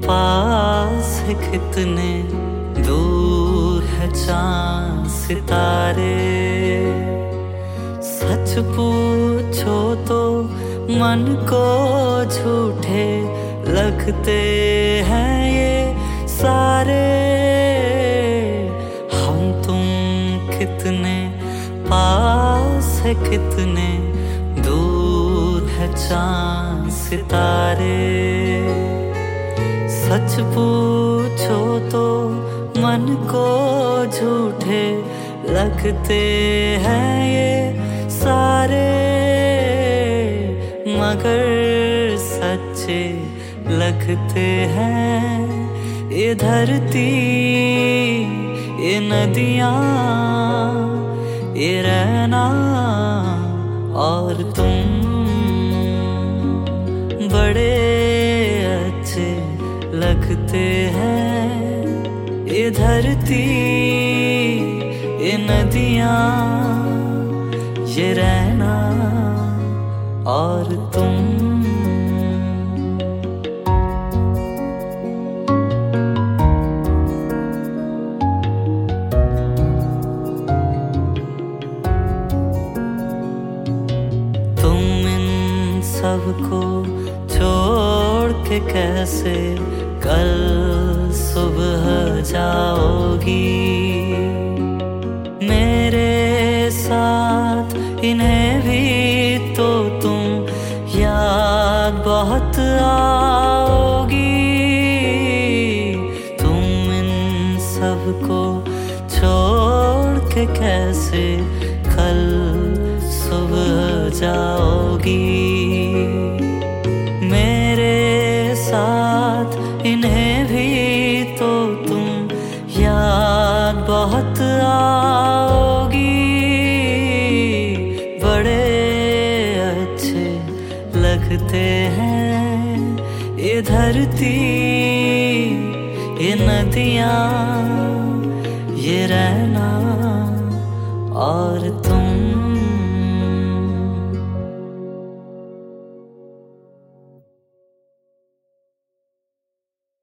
पास है कितने दूर है चांद सितारे। सच पूछो तो मन को झूठे लगते हैं ये सारे। हम तुम कितने पास है कितने दूर है चांद सितारे। सच पूछो तो मन को झूठे लगते हैं ये सारे, मगर सच्चे लगते हैं ये धरती, ये नदियाँ, ये रहना और तुम। बड़े अच्छे लगते हैं ये धरती, ये नदियाँ, ये रहना और तुम। तुम इन सबको छोड़ के कैसे कल सुबह जाओगी। मेरे साथ इन्हें भी तो तुम याद बहुत आओगी। तुम इन सबको छोड़ के कैसे कल सुबह जाओगी। मेरे साथ इन्हें भी तो तुम याद बहुत आओगी। बड़े अच्छे लगते हैं ये धरती, ये नदियाँ, ये रहना और तुम।